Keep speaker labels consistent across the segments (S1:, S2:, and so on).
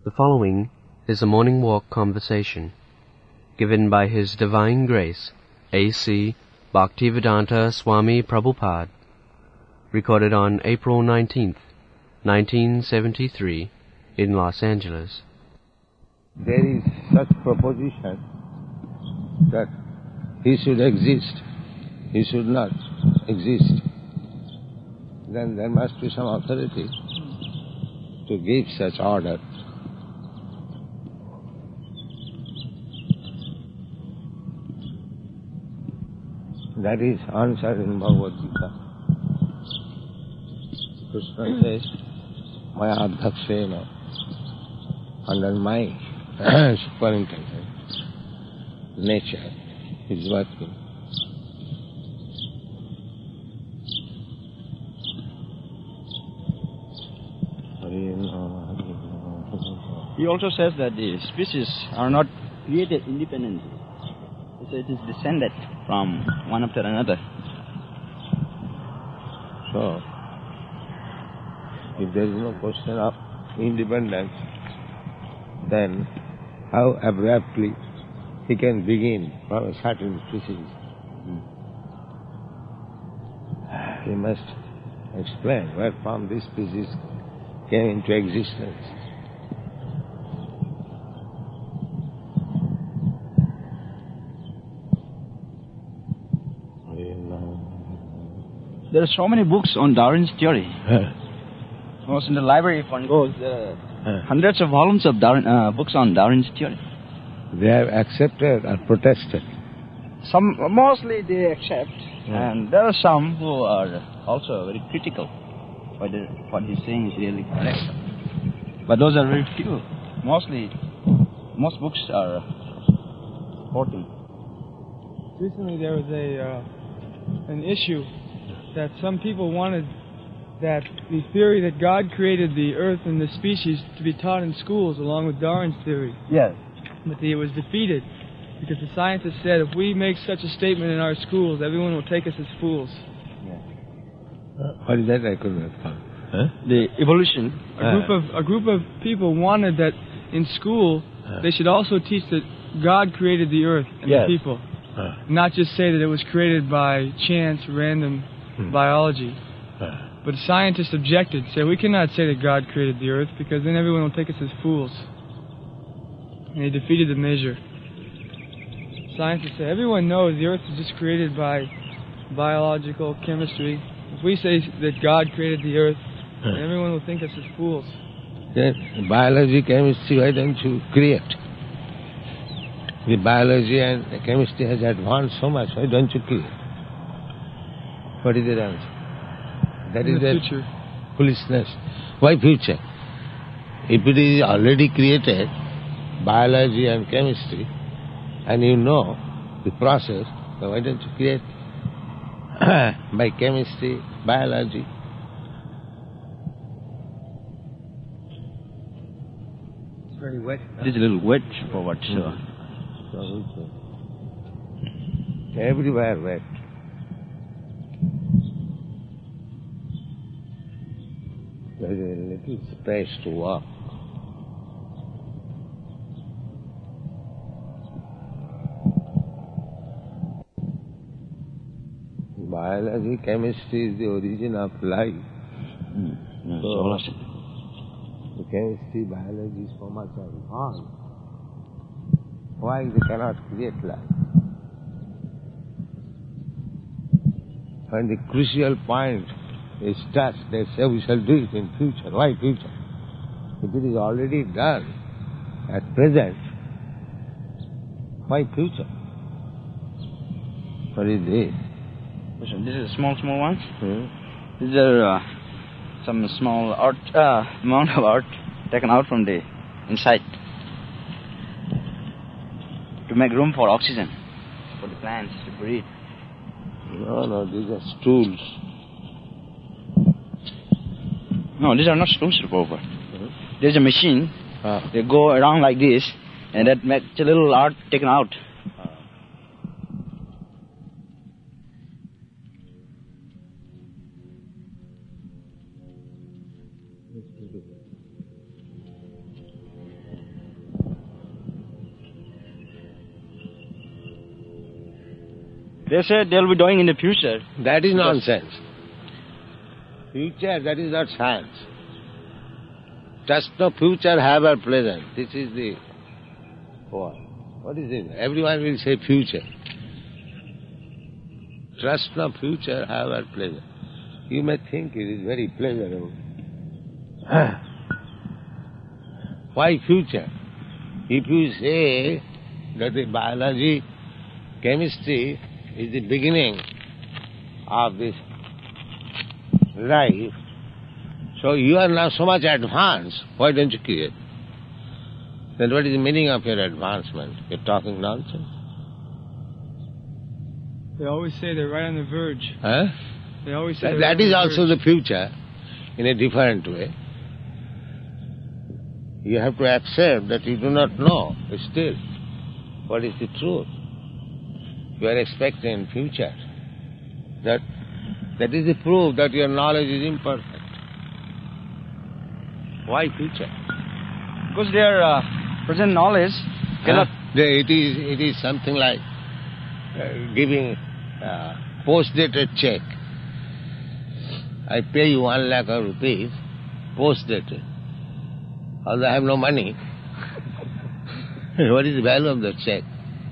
S1: The following is a morning walk conversation given by His Divine Grace, A.C. Bhaktivedanta Swami Prabhupada, recorded on April 19th, 1973, in Los Angeles.
S2: There is such proposition that he should exist, he should not exist. Then there must be some authority to give such order. That is answered in Bhagavad Gita. Krishna says, Maya Adhakshena, under my superintendence, nature is working.
S3: He also says that the species are not created independently. So it is descended from one after another.
S2: So, if there is no question of independence, then how abruptly he can begin from a certain species? He must explain where from this species came into existence.
S3: There are so many books on Darwin's theory. Most in the library, if one goes, there are hundreds of volumes of books on Darwin's theory.
S2: They have accepted or protested?
S3: Mostly they accept, and there are some who are also very critical. Whether what he's saying is really correct. But those are very few. Most books are supporting.
S4: Recently there was an issue that some people wanted that the theory that God created the earth and the species to be taught in schools along with Darwin's theory.
S3: Yes.
S4: But it was defeated because the scientists said if we make such a statement in our schools, everyone will take us as fools.
S2: What is that? I couldn't understand.
S3: The evolution.
S4: A group of people wanted that in school they should also teach that God created the earth and the people. Not just say that it was created by chance, random biology. But scientists objected, said we cannot say that God created the earth because then everyone will take us as fools. And they defeated the measure. Scientists said everyone knows the earth was just created by biological chemistry. If we say that God created the earth, then everyone will think us as fools.
S2: Then biology, chemistry, why don't you create? The biology and the chemistry has advanced so much, why don't you create? What is the answer? That is the
S4: future.
S2: Foolishness. Why future? If it is already created, biology and chemistry, and you know the process, so why don't you create by chemistry, biology?
S4: It's very wet.
S3: It is a little wet for what?
S2: Everywhere wet. There is a little space to walk. Biology, chemistry is the origin of life. So, the chemistry, biology, so much advanced. Why they cannot create life? When the crucial point is touched, they say we shall do it in future. Why future? If it is already done at present, why future? What is this?
S3: This is small ones. These are some small amount of art taken out from the inside to make room for oxygen for the plants to breathe.
S2: No, these are stools.
S3: No, these are not stools, Prabhupada. There's a machine. They go around like this, and that makes a little art taken out. They say they'll be dying in the future.
S2: That is nonsense. Future, that is not science. Trust no future, have a present. This is the what is it? Everyone will say future. Trust no future, have a present. You may think it is very pleasurable. Why future? If you say that the biology, chemistry is the beginning of this life, so you are now so much advanced, why don't you create? Then what is the meaning of your advancement? You're talking nonsense.
S4: They always say they're right on the verge.
S2: Huh?
S4: They always say
S2: that is also the future, in a different way. You have to accept that you do not know still what is the truth. You are expecting future. That is the proof that your knowledge is imperfect. Why future?
S3: Because their present knowledge cannot...
S2: It is something like giving post-dated check. I pay you 1 lakh of rupees, post-dated. Although I have no money. What is the value of that check?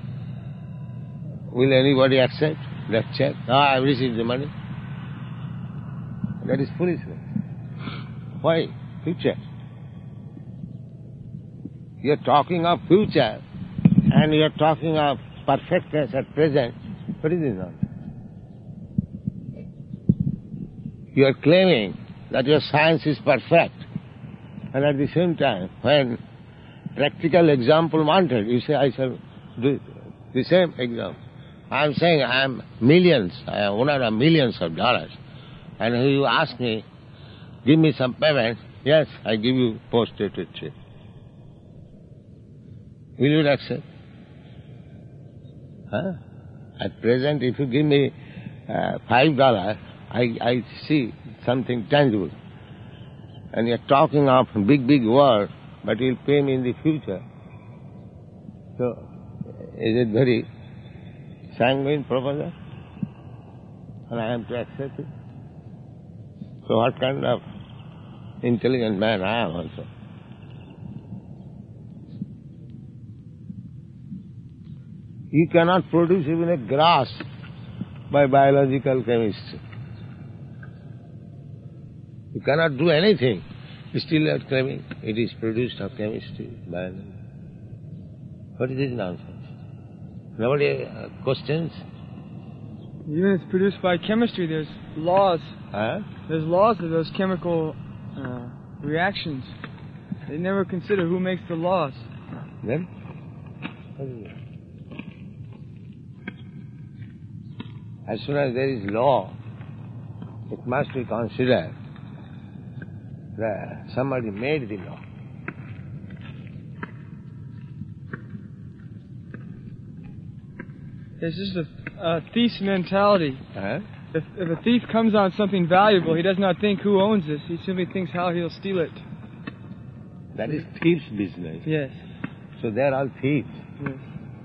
S2: Will anybody accept that check? No, I have received the money. That is foolishness. Why? Future. You are talking of future and you are talking of perfectness at present. What is this nonsense? You are claiming that your science is perfect, and at the same time, when practical example wanted, you say, I shall do the same example. I am saying I am millions, I am owner of millions of dollars, and you ask me, give me some payment, yes, I give you post-dated check. Will you accept? Huh? At present, if you give me $5, I see something tangible. And you're talking of big word, but you'll pay me in the future. So, is it very sanguine proposal? And I am to accept it? So what kind of intelligent man I am also? You cannot produce even a grass by biological chemistry. You cannot do anything. Still you are claiming it is produced of chemistry, biology. What is this nonsense? Nobody questions?
S4: Even if it's produced by chemistry, there's laws.
S2: Huh?
S4: There's laws of those chemical reactions. They never consider who makes the laws.
S2: Then? What is it? As soon as there is law, it must be considered that somebody made the law.
S4: It's just a thief's mentality.
S2: Huh?
S4: If a thief comes on something valuable, he does not think who owns this. He simply thinks how he'll steal it.
S2: That is thief's business.
S4: Yes.
S2: So they are all thieves.
S4: Yes.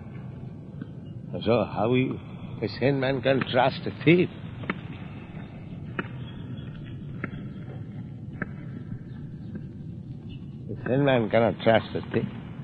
S2: So how a sane man can trust a thief? A sane man cannot trust a thief.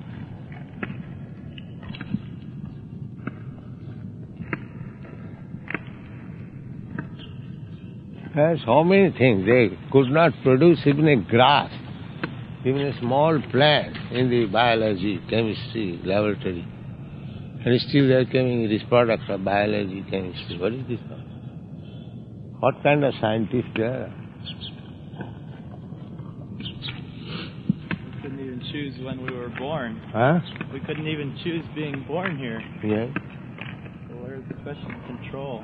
S2: There's so many things. They could not produce even a grass, even a small plant in the biology, chemistry laboratory. And still they are coming these products of biology, chemistry. What is this? What kind of scientists they are?
S5: We couldn't even choose when we were born.
S2: Huh?
S5: We couldn't even choose being born here.
S2: Yeah.
S5: So where's the question of control?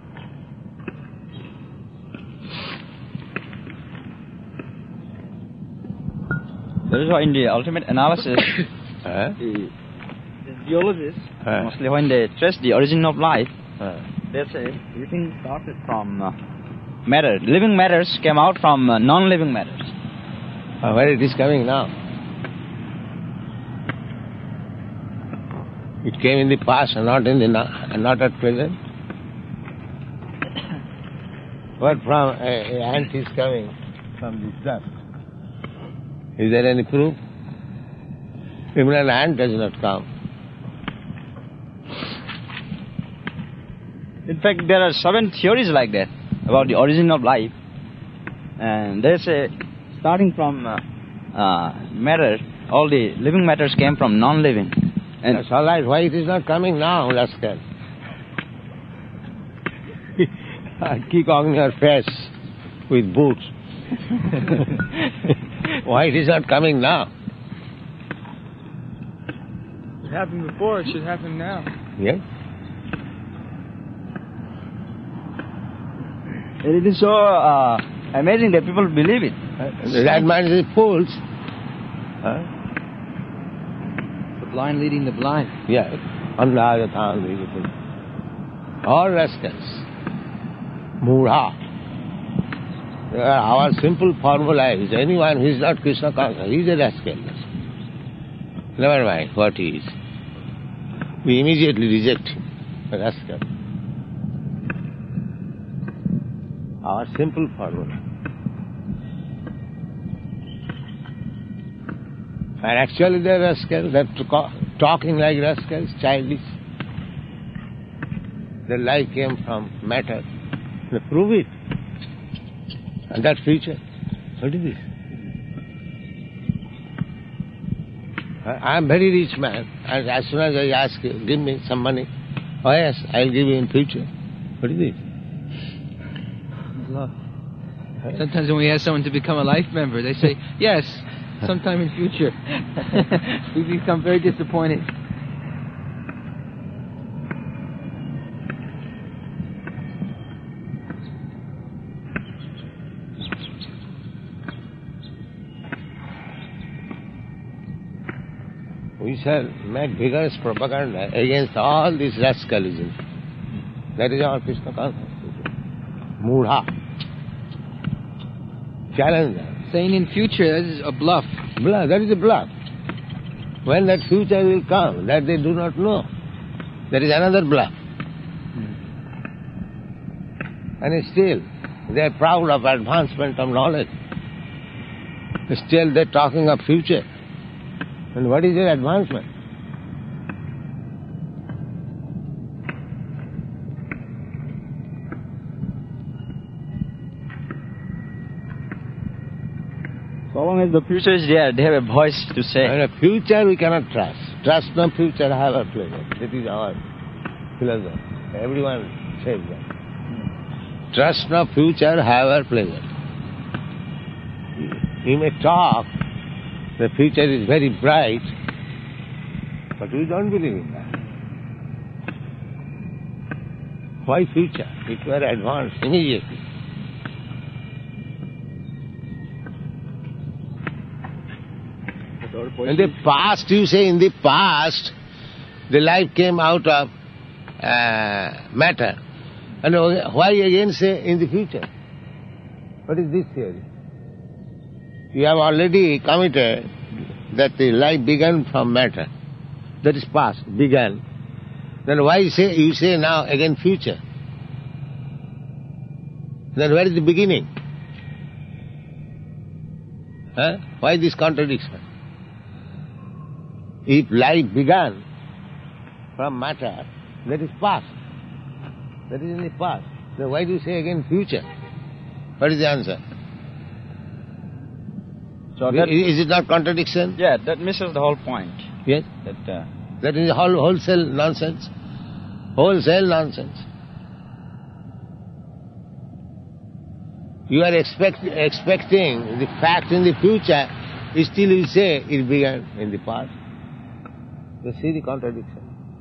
S3: That is why in the ultimate analysis,
S2: Huh?
S3: the geologists, mostly when they trace the origin of life, they say everything started from matter. Living matters came out from non-living matters.
S2: Where it is coming now? It came in the past and not at present. But from an ant is coming from this dust. Is there any proof? Even an ant does not come.
S3: In fact, there are 7 theories like that about the origin of life. And they say, starting from matter, all the living matters came from non-living. And
S2: that's all right. Why it is not coming now, rascal? Kick on your face with boots. Why it is not coming now?
S4: It happened before, it should happen now.
S2: Yes?
S3: it is so amazing that people believe it.
S2: That man is fools.
S1: The blind leading the blind.
S2: Yes. All rascals. Mudha. Our simple formula is anyone who is not Krishna conscious, he is a rascal. Never mind what he is. We immediately reject him, a rascal. Our simple formula. And actually they are rascals, they are talking like rascals, childish. Their life came from matter. They prove it. And that future, what is this? I am very rich man, and as soon as I ask you, give me some money, oh yes, I will give you in future. What is this?
S1: Love. Sometimes when we ask someone to become a life member, they say, yes, sometime in future. We become very disappointed.
S2: We shall make vigorous propaganda against all this rascalism. That is our Krishna consciousness. Mudha. Challenge them.
S1: Saying in future, that is a bluff.
S2: Bluff, that is a bluff. When that future will come, that they do not know. That is another bluff. And still, they are proud of advancement of knowledge. Still they are talking of future. And what is their advancement?
S3: So long as the future is there, they have a voice to say.
S2: And a future we cannot trust. Trust no future, have a pleasure. That is our philosophy. Everyone says that. Trust no future, have a pleasure. You may talk, the future is very bright, but we don't believe in that. Why future? It were advanced immediately. In the past, you say in the past, the life came out of matter. And why again say in the future? What is this theory? You have already committed that the life began from matter. That is past, began. Then why you say now again future? Then where is the beginning? Why this contradiction? If life began from matter, that is past. That is in the past. Then why do you say again future? What is the answer?
S3: So
S2: is it not contradiction?
S3: Yeah, that misses the whole point.
S2: Yes? That is wholesale nonsense. Wholesale nonsense. You are expecting the fact in the future, still you say it began in the past. You see the contradiction.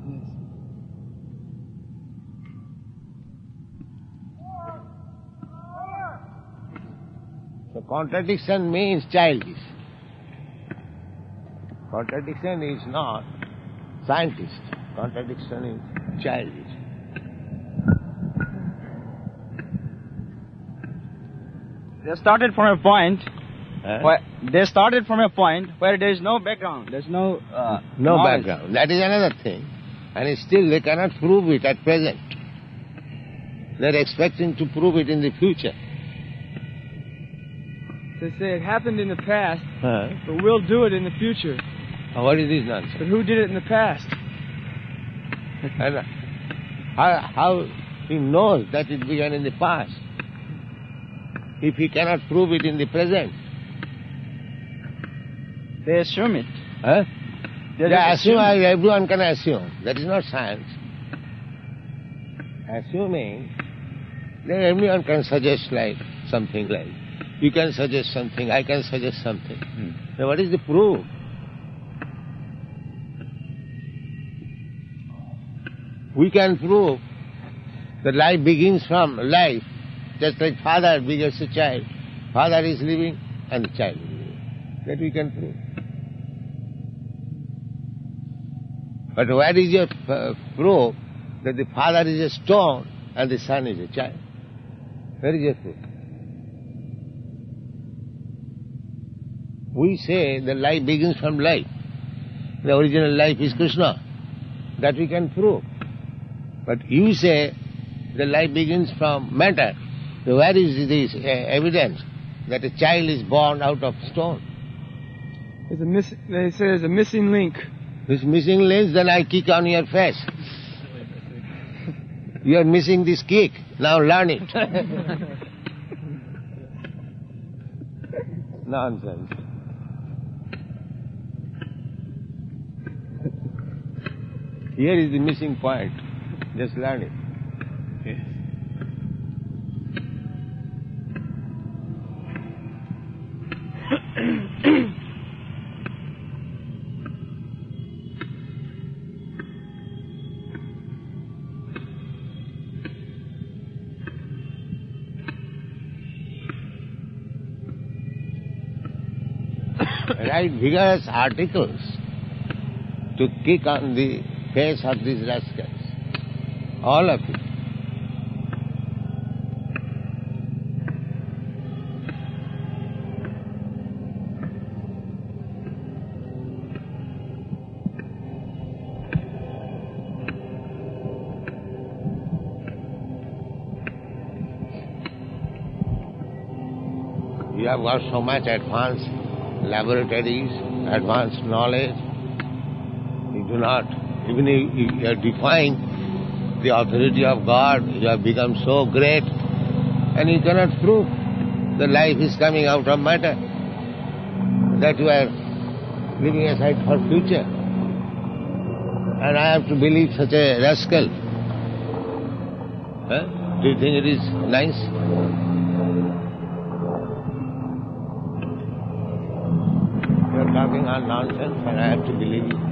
S2: So contradiction means childish. Contradiction is not scientist. Contradiction is childish.
S3: They started from a point. They started from a point where there is no background. There's no knowledge.
S2: Background. That is another thing, and still they cannot prove it at present. They're expecting to prove it in the future.
S4: They say it happened in the past, but we'll do it in the future.
S2: What is this nonsense?
S4: But who did it in the past?
S2: And how he knows that it began in the past if he cannot prove it in the present?
S3: They assume it.
S2: Huh? Everyone can assume. That is not science. Assuming, then everyone can suggest like something like, you can suggest something, I can suggest something. Then what is the proof? We can prove that life begins from life, just like father begets a child. Father is living and the child is living. That we can prove. But where is your proof that the father is a stone and the son is a child? Where is your proof? We say the life begins from life. The original life is Krishna. That we can prove. But you say the life begins from matter. So where is this evidence that a child is born out of stone?
S4: They say there's a missing link.
S2: This missing link, then I kick on your face. You are missing this kick. Now learn it. Nonsense. Here is the missing point. Just learn it. Yes. Write vigorous articles to kick on the face of these rascals. All of it. You have got so much advanced laboratories, advanced knowledge. You do not, even if you are defying the authority of God, you have become so great, and you cannot prove the life is coming out of matter, that you are leaving aside for future. And I have to believe such a rascal. Huh? Do you think it is nice? You are talking all nonsense, and I have to believe you.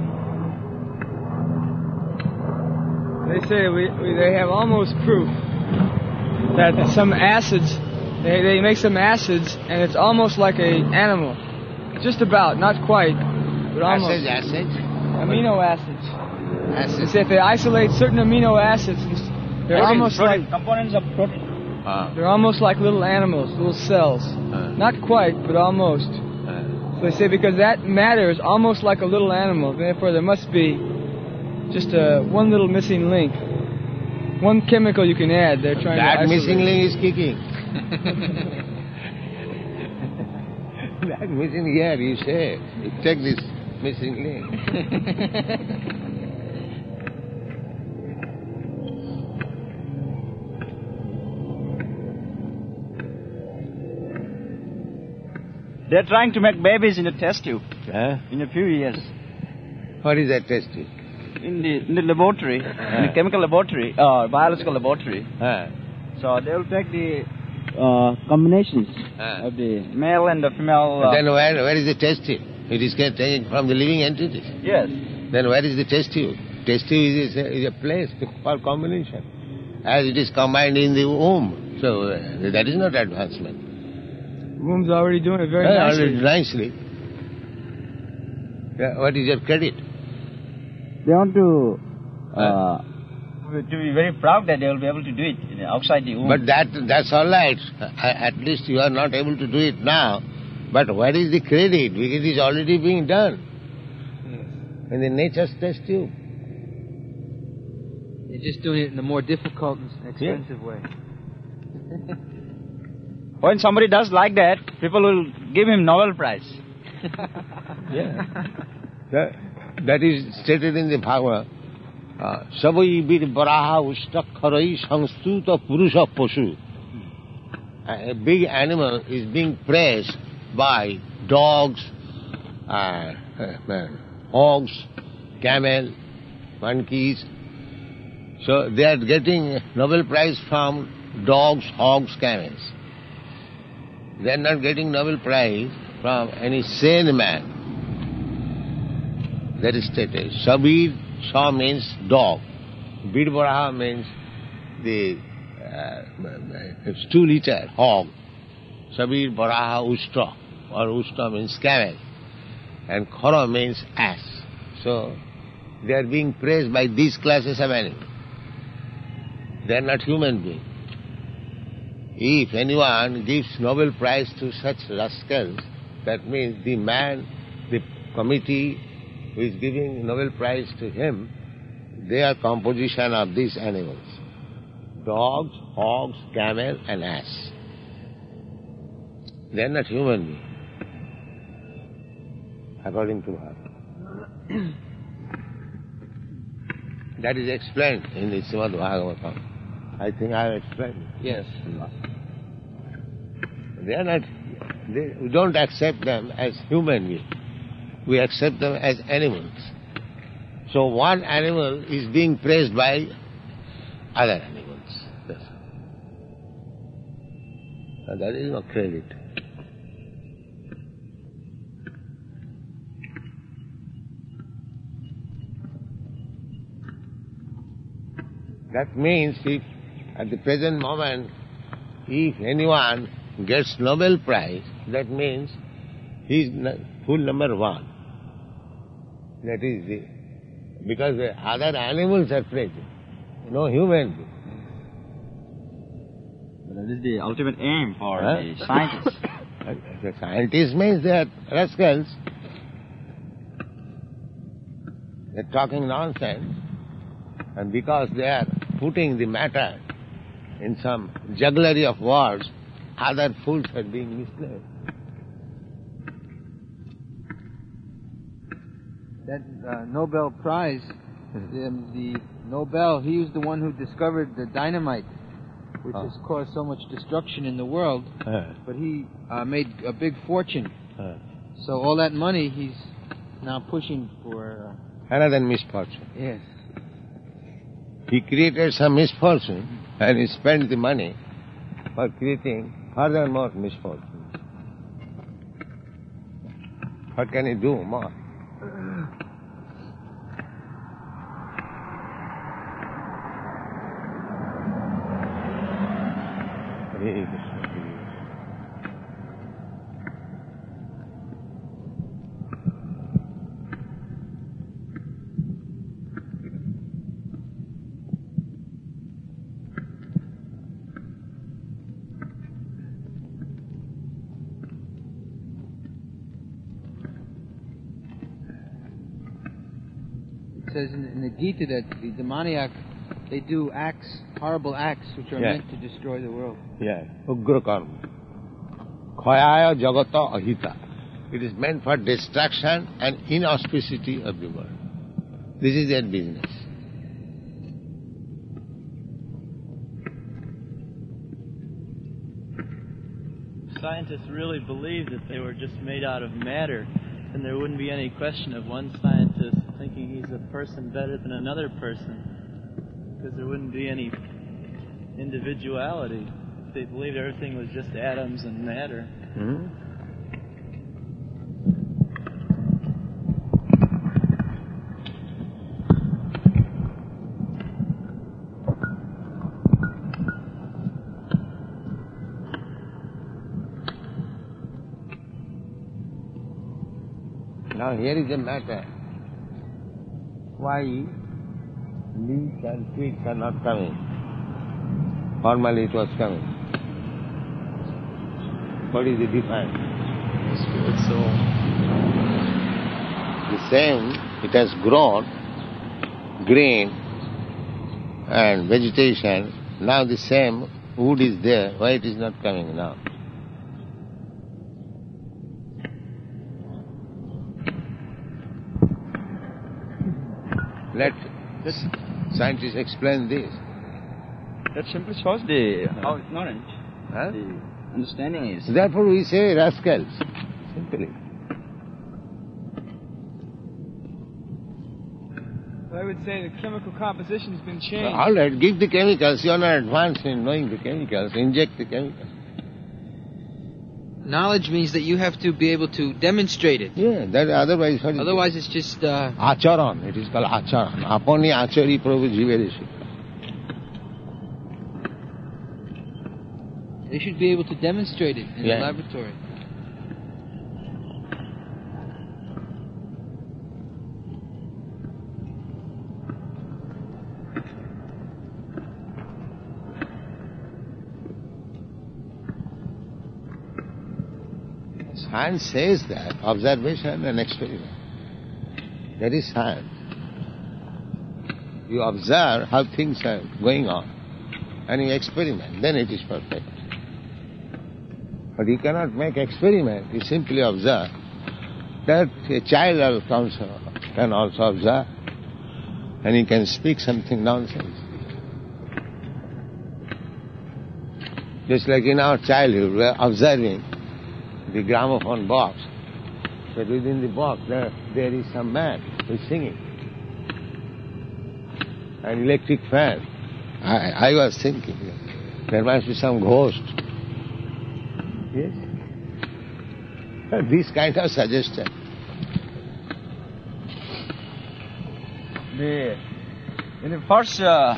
S4: They say they have almost proof that some acids, they make some acids, and it's almost like an animal. Just about, not quite, but almost.
S2: Acids?
S4: Amino acids.
S2: Acids.
S4: They say if they isolate certain amino acids, they're almost like
S3: components of protein.
S4: They're almost like little animals, little cells. Not quite, but almost. So they say because that matter is almost like a little animal, therefore there must be just one little missing link. One chemical you can add, they're trying to isolate.
S2: That missing link is kicking. That missing here, you say. You take this missing link.
S3: They're trying to make babies in a test tube in a few years.
S2: What is that test tube?
S3: In the laboratory, in the chemical laboratory, biological laboratory. So they'll take the combinations of the male and the female.
S2: Then where is the test tube? It is taken from the living entities.
S3: Yes.
S2: Then where is the test tube? Test tube is a place for combination. As it is combined in the womb. So that is not advancement.
S4: Womb's already doing it very nicely.
S2: Already nicely. What is your credit?
S3: They want to be very proud that they will be able to do it outside the womb.
S2: But that's all right. At least you are not able to do it now. But where is the credit? Because it is already being done. Yes. In the nature's test tube.
S6: They're just doing it in a more difficult and expensive way.
S3: When somebody does like that, people will give him Nobel Prize.
S2: Yeah. That is stated in the Bhagavad. Savai bir baraha ustakharai samstuta purusha pashu. A big animal is being praised by dogs, hogs, camel, monkeys. So they are getting Nobel Prize from dogs, hogs, camels. They are not getting Nobel Prize from any sane man. That is stated. Sabir, Sa means dog. Bidbaraha means the stool-eater, hog. Sabir, Baraha, Ushta. Or Ushta means camel. And Khara means ass. So, they are being praised by these classes of animals. They are not human beings. If anyone gives Nobel Prize to such rascals, that means the man, the committee who is giving Nobel Prize to him, they are composition of these animals. Dogs, hogs, camel and ass. They are not human beings, according to her. That is explained in the Srimad Bhagavatam. I think I have explained it.
S3: Yes.
S2: They are not, we don't accept them as human beings. We accept them as animals. So one animal is being praised by other animals. That's all. And that is no credit. That means if at the present moment, if anyone gets Nobel Prize, that means he is full number one. That is because the other animals are present, no human being.
S3: But that is the ultimate aim for the scientists.
S2: The scientists means they are rascals. They are talking nonsense. And because they are putting the matter in some jugglery of words, other fools are being misled.
S6: That Nobel Prize, the Nobel, he was the one who discovered the dynamite, which has caused so much destruction in the world, but he made a big fortune. So all that money he's now pushing for...
S2: another misfortune.
S6: Yes.
S2: He created some misfortune and he spent the money for creating furthermore misfortune. What can he do more? Hare Krishna.
S6: It says in the Gita that the demoniac, they do acts, horrible acts, which are meant to destroy the world.
S2: Yeah, Ugra karma. Khayaya jagata ahita. It is meant for destruction and inauspicity of the world. This is their business.
S5: Scientists really believed that they were just made out of matter, and there wouldn't be any question of one scientist thinking he's a person better than another person, because there wouldn't be any individuality. They believed everything was just atoms and matter.
S2: Hmm? Now here is the matter. Why leaves and twigs are not coming? Formerly it was coming. What is the difference?
S5: Spirit soul.
S2: The same, it has grown, green and vegetation. Now the same wood is there, why it is not coming now? Let scientists explain this.
S3: That simply shows how ignorant the understanding is.
S2: Therefore we say rascals, simply.
S4: I would say the chemical composition has been changed.
S2: All right, give the chemicals. You are not advanced in knowing the chemicals. Inject the chemicals.
S6: Knowledge means that you have to be able to demonstrate it.
S2: Yeah, that otherwise...
S6: Otherwise it's just...
S2: Acharan. It is called acharan. Apani achari prabhu jivereshi.
S6: They should be able to demonstrate it in the laboratory.
S2: Science says that observation and experiment. That is science. You observe how things are going on and you experiment, then it is perfect. But you cannot make experiment, you simply observe. That a child can also observe and he can speak something nonsense. Just like in our childhood, we are observing the gramophone box, but within the box there is some man who is singing. An electric fan. I was thinking, there must be some ghost. Yes? This kind of suggestion.
S3: In the first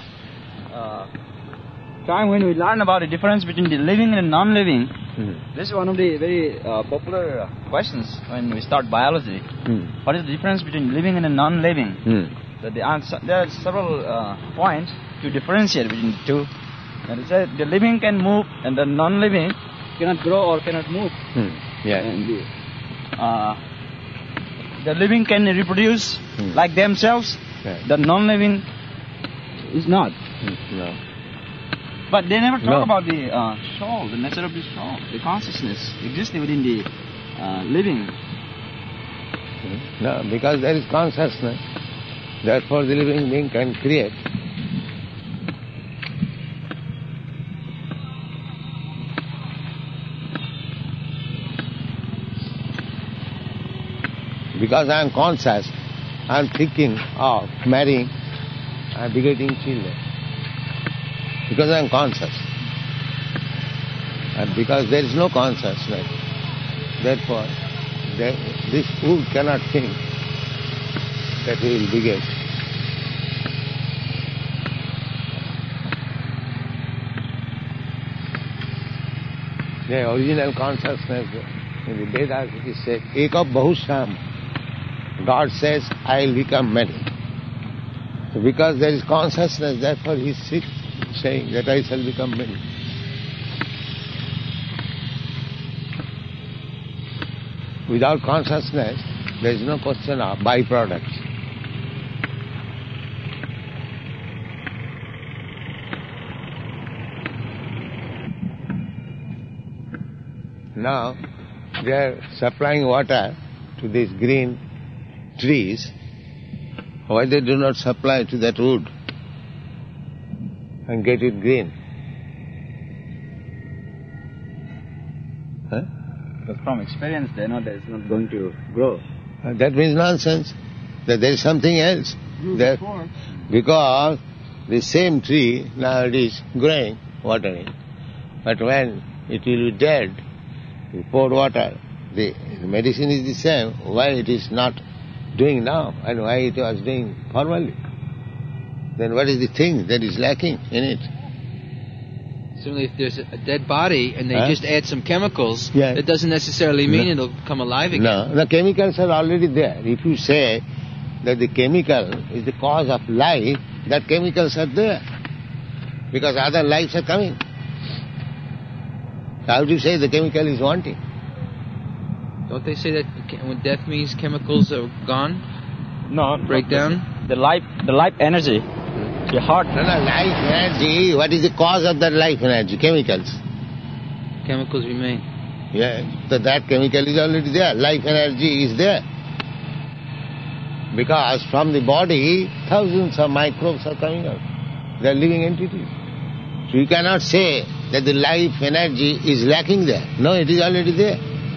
S3: time when we learn about the difference between the living and non-living, this is one of the very popular questions when we start biology. What is the difference between living and non-living? There are several points to differentiate between the two. And it says the living can move and the non-living cannot grow or cannot move. And the living can reproduce like themselves. The non-living is not.
S2: No.
S3: But they never talk about the soul, the nature of the soul, the consciousness existing within the living.
S2: No, because there is consciousness. Therefore the living being can create. Because I am conscious, I am thinking of marrying and begetting children. Because I am conscious. And because there is no consciousness, therefore this fool cannot think that he will beget. The original consciousness in the Vedas it is said, Eka Bahusham. God says, I will become many. So because there is consciousness, therefore he is saying that I shall become many. Without consciousness, there is no question of byproducts. Now, they are supplying water to these green trees. Why they do not supply to that wood and get it green? Huh?
S3: Because from experience they know that it's not going to grow.
S2: That means nonsense. That there is something else. That because the same tree now it is growing, watering. But when it will be dead, you pour water, the medicine is the same. Why it is not doing now and why it was doing formerly? Then what is the thing that is lacking in it?
S6: Certainly if there's a dead body and they just add some chemicals, that doesn't necessarily mean it'll come alive again.
S2: No, the chemicals are already there. If you say that the chemical is the cause of life, that chemicals are there. Because other lives are coming. How do you say the chemical is wanting?
S6: Don't they say that when death means chemicals are gone?
S3: No.
S6: Break down?
S3: The life energy The heart.
S2: No, life energy, what is the cause of that life energy? Chemicals.
S6: Chemicals remain.
S2: Yeah, so that chemical is already there. Life energy is there. Because from the body, thousands of microbes are coming out. They are living entities. So you cannot say that the life energy is lacking there. No, it is already there.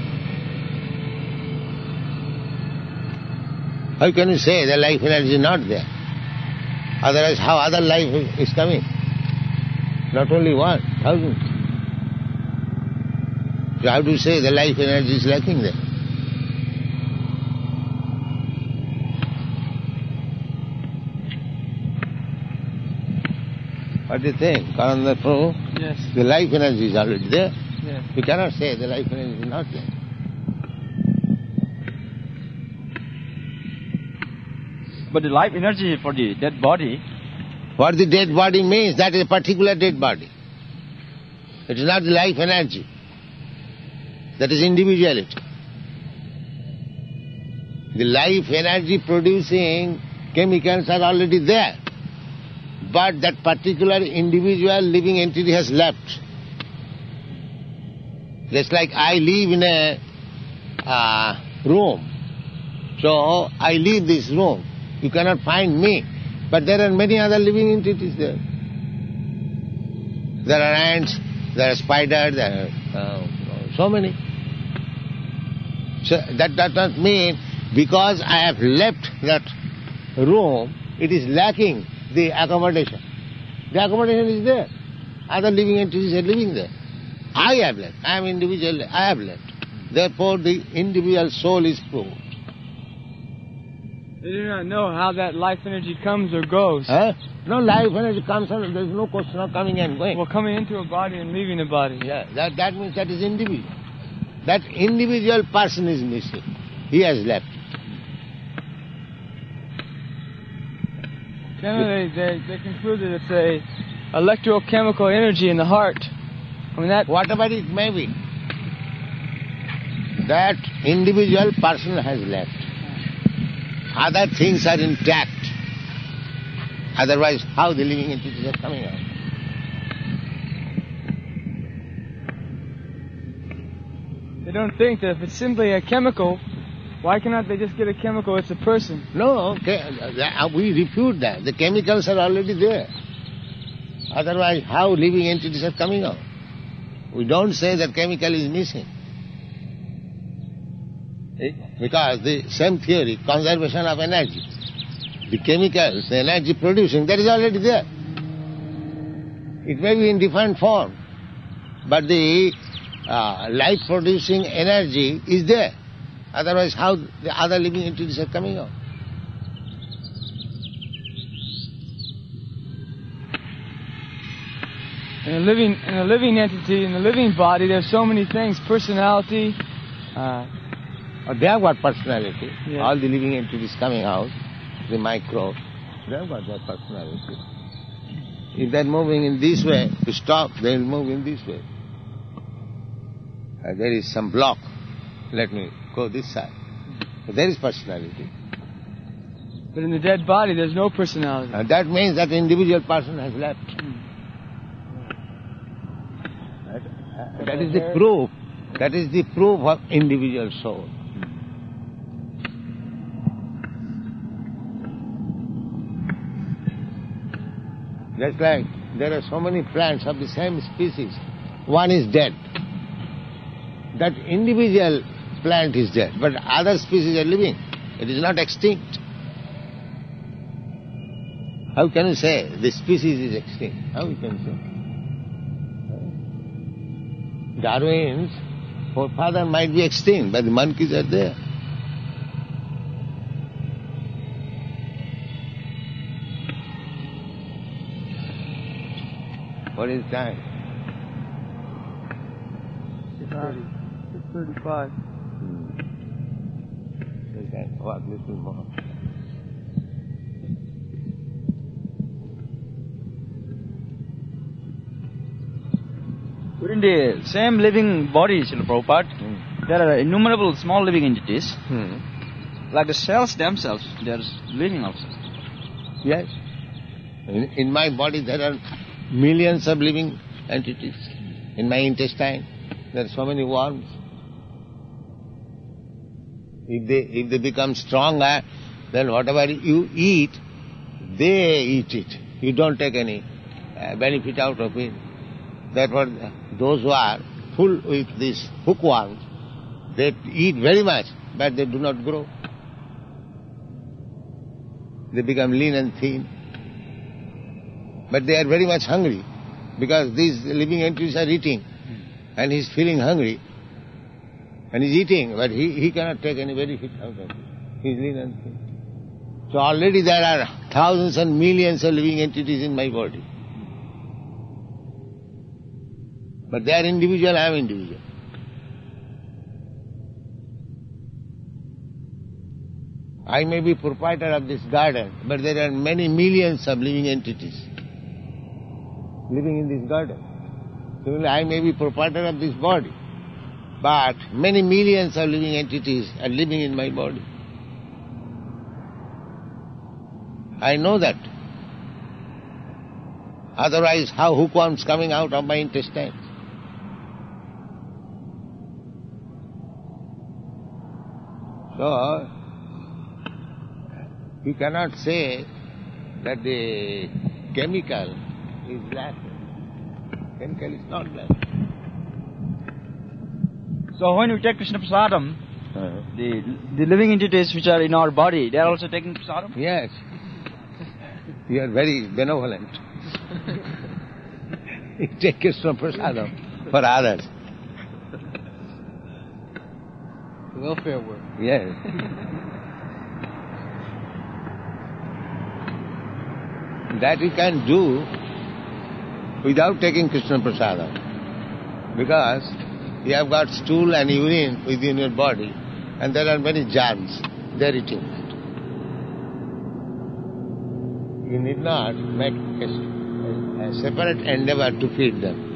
S2: How can you say the life energy is not there? Otherwise, how other life is coming? Not only one, thousands. So how do you say the life energy is lacking there? What do you think? Kananda Prabhu?
S4: Yes.
S2: The life energy is already there.
S4: Yes.
S2: You cannot say the life energy is not there.
S3: But the life energy for the dead body...
S2: What the dead body means, that is a particular dead body. It is not the life energy. That is individuality. The life energy producing chemicals are already there. But that particular individual living entity has left. Just like I live in a room. So I leave this room. You cannot find me. But there are many other living entities there. There are ants, there are spiders, there are so many. So that does not mean because I have left that room, it is lacking the accommodation. The accommodation is there. Other living entities are living there. I have left. I am individual. I have left. Therefore, the individual soul is proved.
S4: They do not know how that life energy comes or goes.
S2: No life energy comes and there is no question of coming and going.
S4: Well, coming into a body and leaving a body.
S2: Yeah, that means that is individual. That individual person is missing. He has left.
S4: Generally, they conclude that it's a electrochemical energy in the heart. I mean that.
S2: Whatever it may be, that individual person has left. Other things are intact. Otherwise, how the living entities are coming out?
S4: They don't think that if it's simply a chemical, why cannot they just get a chemical? It's a person.
S2: No, we refute that. The chemicals are already there. Otherwise, how living entities are coming out? We don't say that chemical is missing. Because the same theory, conservation of energy, the chemicals, the energy producing, that is already there. It may be in different form, but the life producing energy is there. Otherwise, how the other living entities are coming out?
S4: In a living entity, in a living body, there's so many things: personality.
S2: They have got personality.
S4: Yeah.
S2: All the living entities coming out, the microbes, they have got their personality. If they're moving in this way, to stop, they'll move in this way. There is some block. Let me go this side. But there is personality.
S4: But in the dead body, there's no personality.
S2: And that means that individual person has left. That is the proof. That is the proof of individual soul. Just like there are so many plants of the same species, one is dead. That individual plant is dead, but other species are living. It is not extinct. How can you say the species is extinct? How you can say? Darwin's forefather might be extinct, but the monkeys are there. What is time?
S4: 6:35.
S2: We can walk a little more.
S3: Within the same living body, Srila Prabhupada, there are innumerable small living entities. Like the cells themselves, they are living also.
S2: Yes. In my body there are millions of living entities. In my intestine there are so many worms. If they become stronger, then whatever you eat, they eat it. You don't take any benefit out of it. Therefore, those who are full with these hookworms, they eat very much, but they do not grow. They become lean and thin. But they are very much hungry, because these living entities are eating, and he is feeling hungry, and he is eating, but he cannot take any benefit out of it. He is lean and thin. So already there are thousands and millions of living entities in my body. But they are individual, I am individual. I may be proprietor of this garden, but there are many millions of living entities living in this garden. Similarly, I may be proprietor of this body, but many millions of living entities are living in my body. I know that. Otherwise, how hookworms coming out of my intestines? So, you cannot say that the chemical is black. Chemical is not black.
S3: So when we take Krishna Prasadam, the living entities which are in our body, they are also taking Prasadam?
S2: Yes. You are very benevolent. You take Krishna Prasadam for others.
S6: Welfare work.
S2: Yes. That you can do without taking Krishna Prasadam, because you have got stool and urine within your body, and there are many germs. They are eating it. You need not make a separate endeavor to feed them.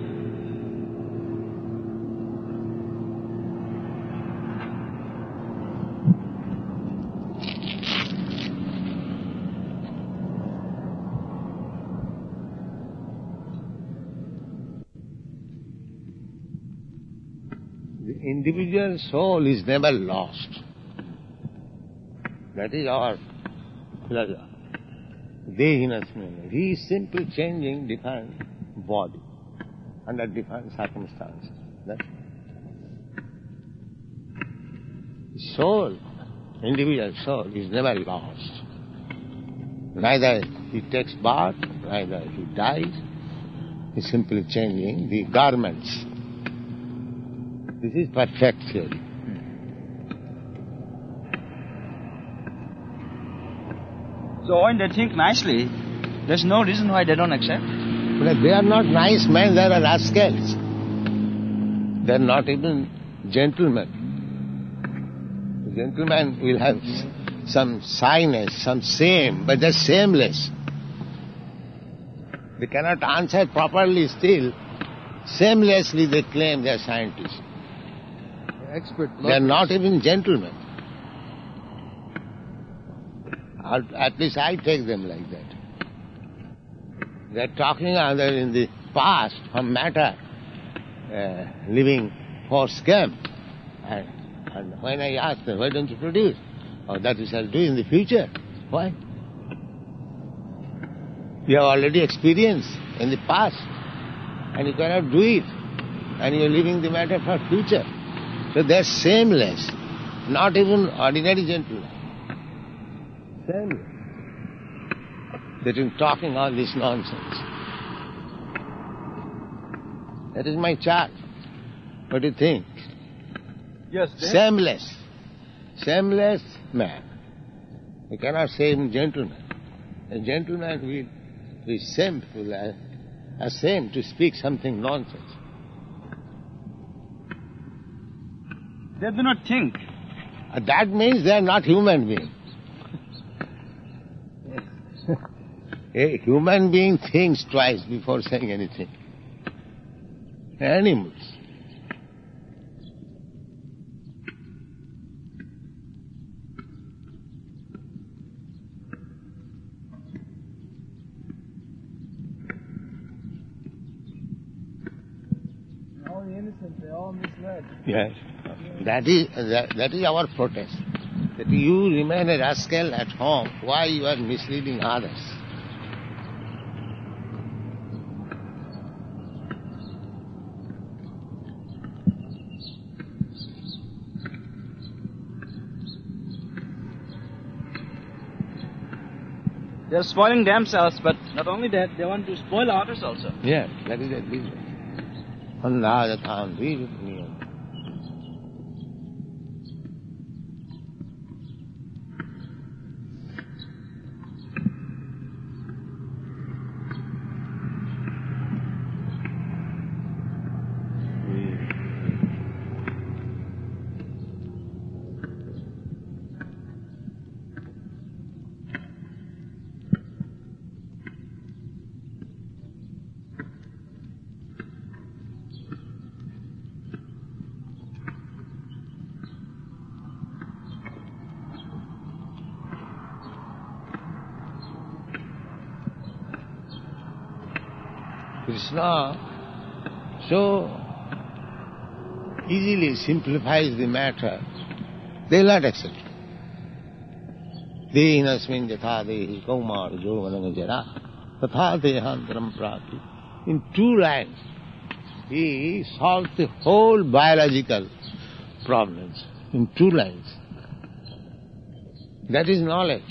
S2: The individual soul is never lost. That is our philosophy. Dehinasmena. He is simply changing different body under different circumstances. That's soul, individual soul, is never lost. Neither he takes birth, neither he dies. He is simply changing the garments. This is perfect theory.
S3: So when they think nicely, there's no reason why they don't accept.
S2: But they are not nice men, they are rascals. They are not even gentlemen. The gentleman will have some shyness, some shame, but they're shameless. They cannot answer properly still. Shamelessly they claim they are scientists.
S6: Expert.
S2: They are not even gentlemen. At least I take them like that. They are talking either in the past from matter, living for scam. And when I ask them, why don't you produce? Oh, that we shall do in the future. Why? You have already experienced in the past, and you cannot do it, and you are leaving the matter for future. So they are shameless, not even ordinary gentlemen. Shameless. That is talking all this nonsense. That is my charge. What do you think?
S3: Yes.
S2: Shameless. Shameless man. You cannot say him gentleman. A gentleman will be shameful, ashamed to speak something nonsense.
S3: They do not think.
S2: That means they are not human beings. A human being thinks twice before saying anything. Animals.
S6: innocent. They're all misled.
S2: Yes. That is our protest. That you remain a rascal at home. Why you are misleading others?
S3: They're spoiling themselves, but not only that, they want to spoil others also.
S2: Yes, that is a business. Krishna so easily simplifies the matter, they will not accept it. Dehinasmin yatha dehi kaumar jovananga jara tatha dehantaram prati. In 2 lines, he solved the whole biological problems. In 2 lines. That is knowledge.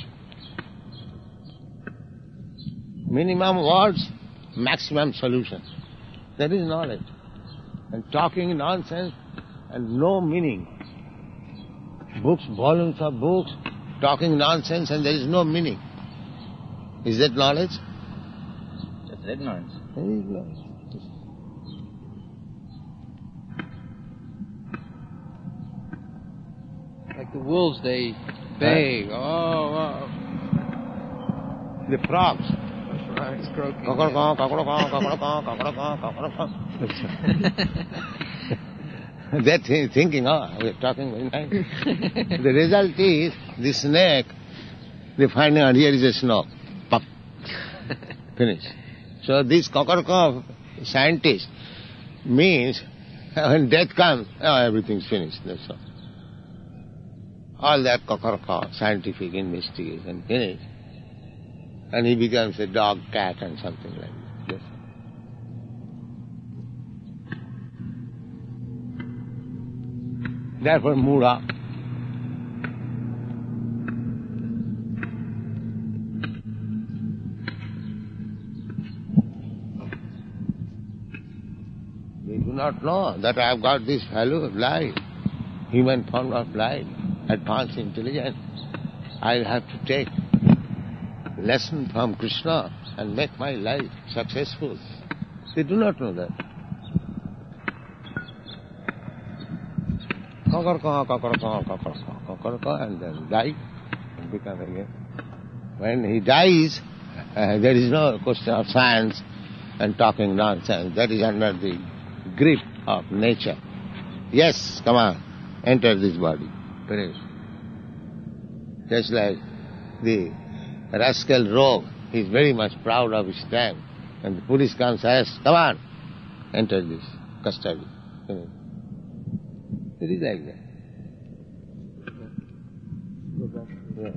S2: Minimum words, maximum solution. That is knowledge. And talking nonsense and no meaning. Books, volumes of books, talking nonsense and there is no meaning. Is that knowledge?
S3: That's ignorance.
S2: That is knowledge.
S6: Like the wolves, they bay. Oh.
S2: The frogs.
S6: Frogs croaking.
S2: They're thinking, we're talking very nice. The result is, the snake, they find out here is a snake. Pop. Finish. So this cockroach scientist means when death comes, everything's finished. That's all. All that cockroach scientific investigation finished. And he becomes a dog, cat and something like that. Yes. Therefore, Mura. They do not know that I have got this value of life, human form of life, advanced intelligence. I have to take lesson from Krishna and make my life successful. They do not know that. And then die and become again. When he dies, there is no question of science and talking nonsense. That is under the grip of nature. Yes, come on, enter this body. Finish. Just like the rascal rogue, he is very much proud of his strength. And the police comes and says, come on, enter this custody. Finish. It is like that. Yeah.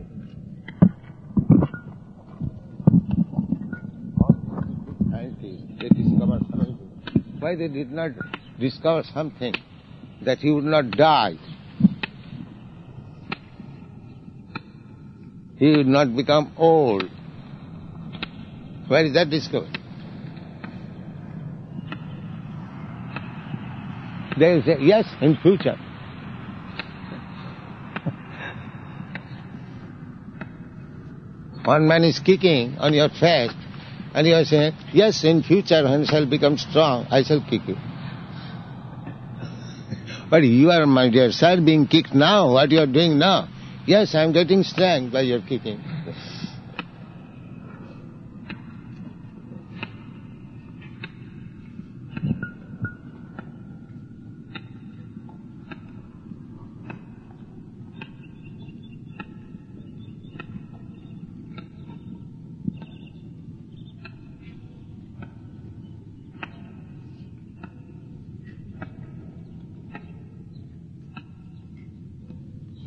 S2: They discovered something. Why they did not discover something that he would not die? He would not become old. Where is that discovered? They will say, yes, in future. One man is kicking on your face, and you are saying, yes, in future when I shall become strong, I shall kick you. But you are, my dear sir, being kicked now. What you are doing now? Yes, I am getting strength by your kicking.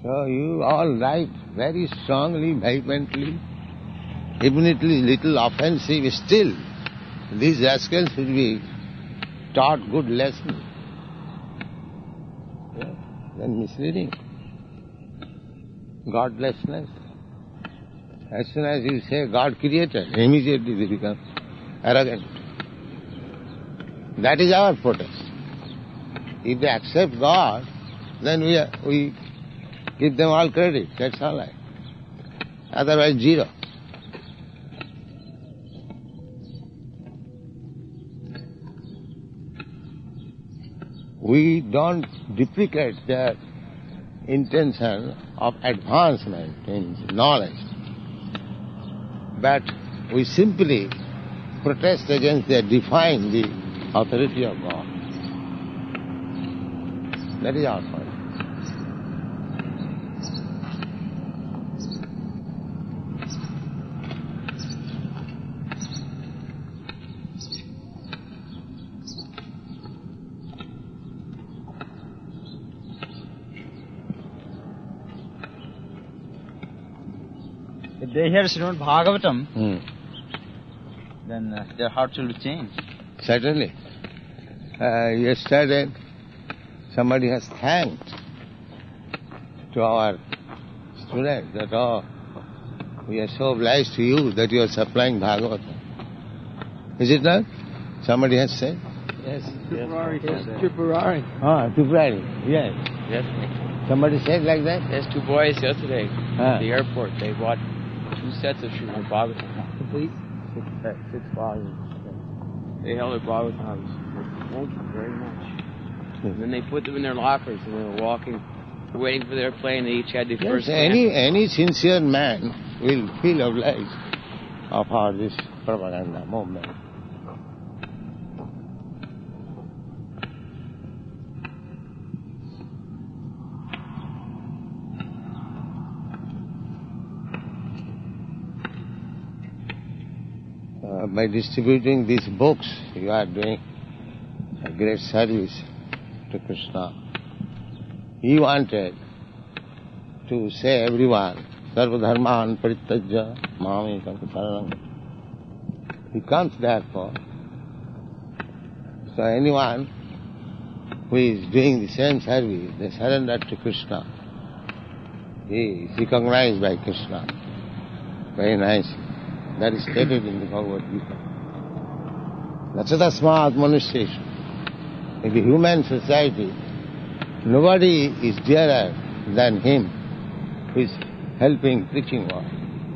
S2: So you all write very strongly, vehemently, even it is little offensive, still these rascals will be taught good lesson. Yeah, then misleading. Godlessness. As soon as you say God created, immediately they become arrogant. That is our protest. If they accept God, then we give them all credit. That's all right. Otherwise, zero. We don't deprecate their intention of advancement in knowledge, but we simply protest against their defying the authority of God. That is our point.
S3: If they hear Srimad Bhagavatam, then their hearts will change.
S2: Certainly. Yesterday, somebody has thanked to our students that, we are so obliged to you that you are supplying Bhagavatam. Is it not? Somebody has said?
S6: Yes. Tripurari.
S2: Tripurari. Yes.
S5: Yes.
S2: Somebody said like that?
S5: There's two boys yesterday at the airport. They bought 2 sets of Srimad Bhagavatam.
S6: Complete?
S5: 6 volumes. They held their Bhagavatams. Thank you very much. And then they put them in their lockers and they were walking, waiting for their plane. They each had the first.
S2: Any sincere man will feel obliged of our this propaganda movement. By distributing these books, you are doing a great service to Krishna. He wanted to say everyone, Sarva Dharman Parityajya Mamekam Saranam. He comes therefore. So anyone who is doing the same service, they surrender to Krishna. He is recognized by Krishna. Very nice. That is stated in the Bhagavad Gita. Nachatasmat manusheshu. In the human society, nobody is dearer than him who is helping preaching work.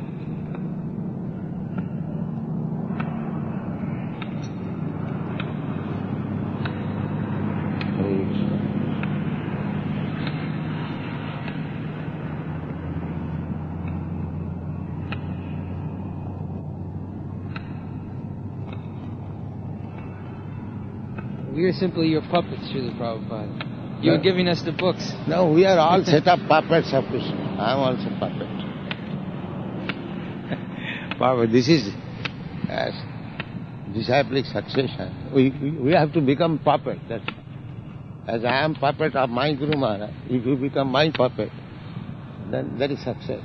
S6: We are simply your puppets, Srila Prabhupada. You're giving us the books.
S2: No, we are all set up puppets of Krishna. I am also puppet. But this is as disciplic succession. We have to become puppet. That's as I am puppet of my Guru Maharaj, if you become my puppet, then that is success.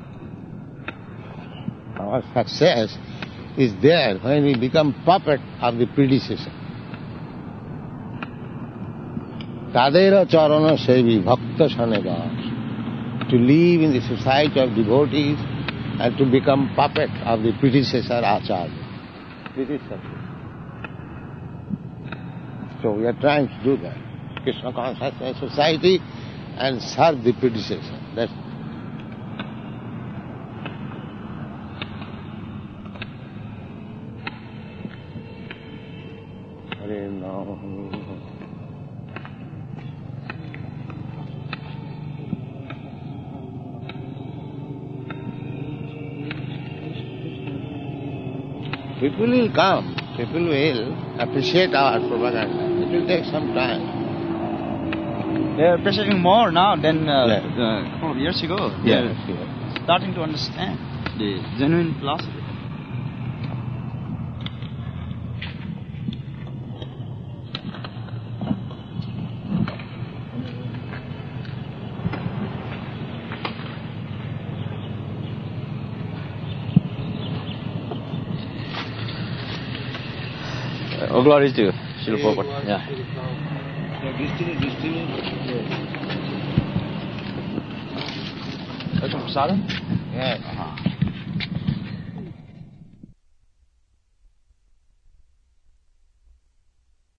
S2: Our success is there when we become puppet of the predecessor. Tadera charana sevi bhakta sanedas. To live in the society of devotees and to become puppet of the predecessor Acharya. This is something. So we are trying to do that. Krishna consciousness society and serve the predecessor. That's Hare Rama. People will come, people will appreciate our propaganda. It will take some time.
S3: They are appreciating more now than a couple of years ago. They are starting to understand the genuine philosophy. All glories to you, Srila Prabhupada. Yeah. That's from Sadhu?
S6: Yes.